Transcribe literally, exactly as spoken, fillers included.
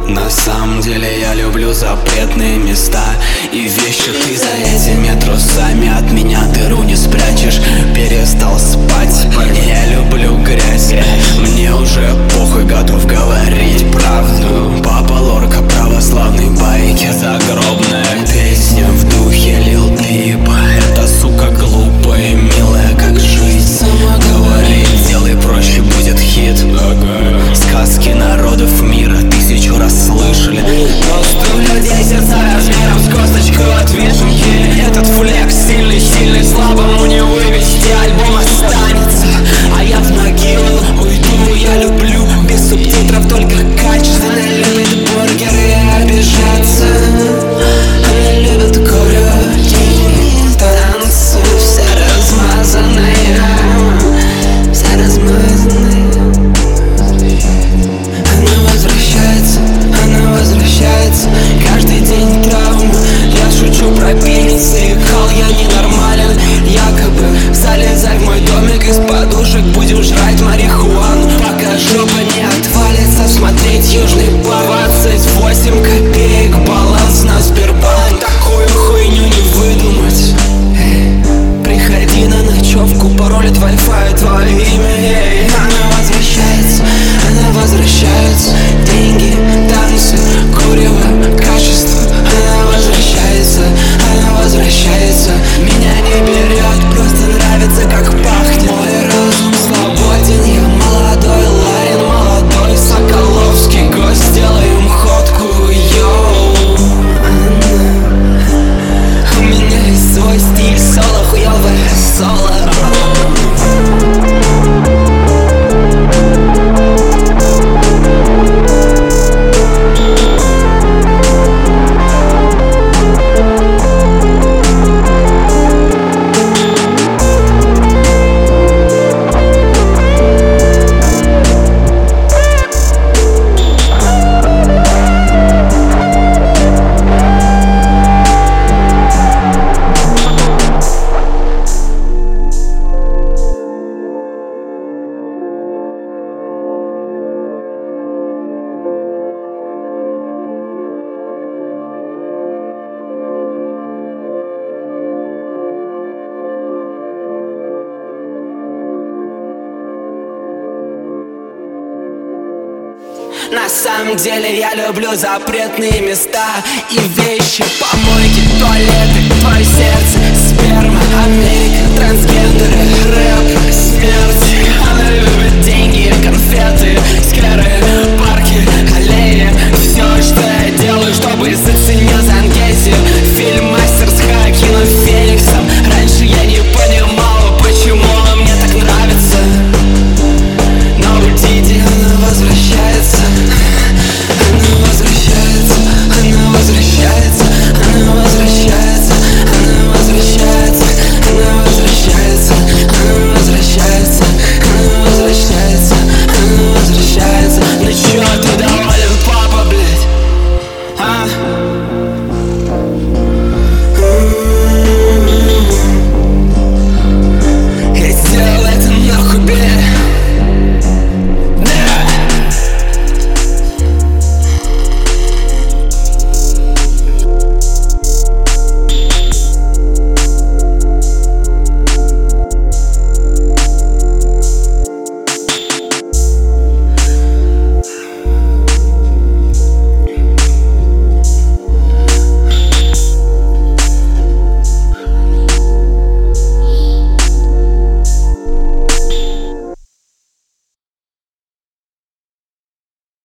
На самом деле я люблю запретные места и вещи. Ты за этими трусами от меня дыру не спрячешь. Перестал спать, я люблю грязь. Мне уже похуй, готов говорить правду. Папа Лорка, православный байки. Загробная песня в духе Лил Пип. Эта сука глупая и милая, как жизнь. Сама говорит, делай проще, будет хит. Сказки народов мира тысячу раз слышали. Просто у людей сердца размером с косточку от вишенки. Этот флекс сильный, сильный, слабому не вывести. Альбом останется, а я в могилу уйду. Я люблю без субтитров, только качественно. Любит бургеры и обижаться. Она любит курить, танцы, все размазанные, все размазанные. Она возвращается, она возвращается. Каждый день травмы. Я шучу про пенисы. Кал, я ненормален. Якобы залезай в мой домик из подушек. Будем жрать марихуану, пока жопа не отвалится. Смотреть Южный парк. Двадцать восемь копеек баланс на Сбербанк. Такую хуйню не выдумать. Эй, приходи на ночевку, пароль от Wi-Fi, твое имя. Эй, она возвращается, она возвращается. Деньги, танцы, курево, качество. Она возвращается, она возвращается. Меня не берет, просто нравится, как пахнет. Мой разум свободен, я молодой Ларин, молодой Соколовский гость. Сделаем ходку, йоу. Она... У меня есть свой стиль, соло, хуёвое соло. На самом деле я люблю запретные места и вещи, помойки, туалеты, твое сердце, сперма, Америка, трансгендеры, рэп, смерть. Она любит деньги и конфеты.